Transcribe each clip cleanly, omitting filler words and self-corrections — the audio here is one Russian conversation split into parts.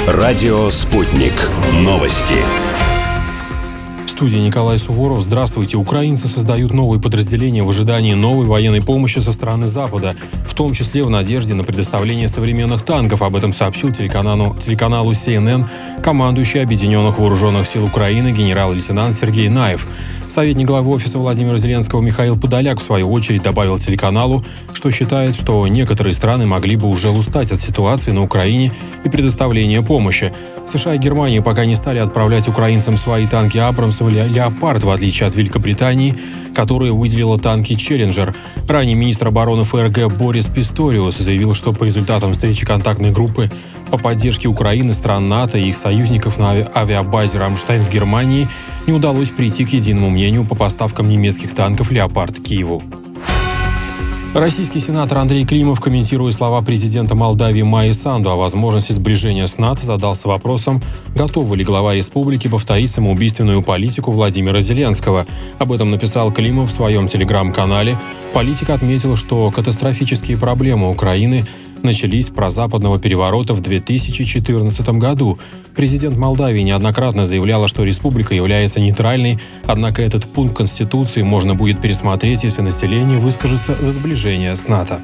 Радио «Спутник». Новости. В студии Николай Суворов. Здравствуйте. Украинцы создают новые подразделения в ожидании новой военной помощи со стороны Запада, в том числе в надежде на предоставление современных танков. Об этом сообщил телеканалу CNN командующий Объединенных Вооруженных Сил Украины генерал-лейтенант Сергей Наев. Советник главы офиса Владимира Зеленского Михаил Подоляк, в свою очередь, добавил телеканалу, что считает, что некоторые страны могли бы уже устать от ситуации на Украине и предоставления помощи. США и Германия пока не стали отправлять украинцам свои танки «Абрамс» или «Леопард», в отличие от Великобритании, которая выделила танки «Челленджер». Ранее министр обороны ФРГ Борис Писториус заявил, что по результатам встречи контактной группы по поддержке Украины, стран НАТО и их союзников на авиабазе «Рамштайн» в Германии не удалось прийти к единому мнению по поставкам немецких танков «Леопард» Киеву. Российский сенатор Андрей Климов, комментируя слова президента Молдавии Майи Санду о возможности сближения с НАТО, задался вопросом, готова ли глава республики повторить самоубийственную политику Владимира Зеленского. Об этом написал Климов в своем телеграм-канале. Политик отметил, что катастрофические проблемы Украины начались с прозападного переворота в 2014 году. Президент Молдавии неоднократно заявляла, что республика является нейтральной, однако этот пункт Конституции можно будет пересмотреть, если население выскажется за сближение с НАТО.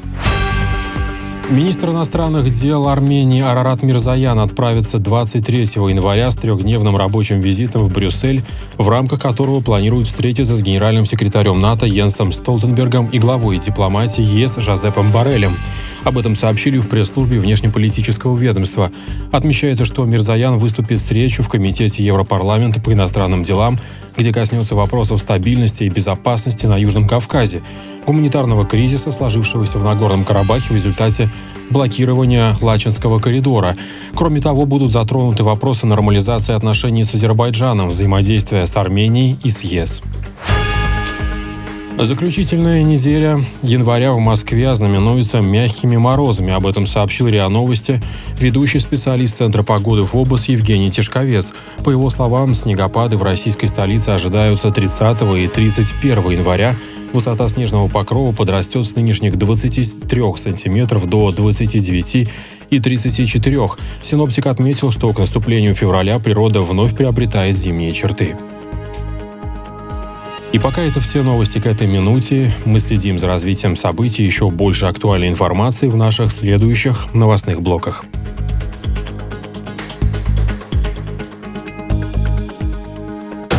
Министр иностранных дел Армении Арарат Мирзоян отправится 23 января с трехдневным рабочим визитом в Брюссель, в рамках которого планирует встретиться с генеральным секретарем НАТО Йенсом Столтенбергом и главой дипломатии ЕС Жозепом Борреллем. Об этом сообщили в пресс-службе внешнеполитического ведомства. Отмечается, что Мирзоян выступит с речью в Комитете Европарламента по иностранным делам, где коснется вопросов стабильности и безопасности на Южном Кавказе, гуманитарного кризиса, сложившегося в Нагорном Карабахе в результате блокирования Лачинского коридора. Кроме того, будут затронуты вопросы нормализации отношений с Азербайджаном, взаимодействия с Арменией и с ЕС. Заключительная неделя января в Москве ознаменуется мягкими морозами. Об этом сообщил РИА Новости ведущий специалист Центра погоды ФОБОС Евгений Тишковец. По его словам, снегопады в российской столице ожидаются 30 и 31 января. Высота снежного покрова подрастет с нынешних 23 сантиметров до 29 и 34. Синоптик отметил, что к наступлению февраля природа вновь приобретает зимние черты. И пока это все новости к этой минуте. Мы следим за развитием событий. Еще больше актуальной информации в наших следующих новостных блоках.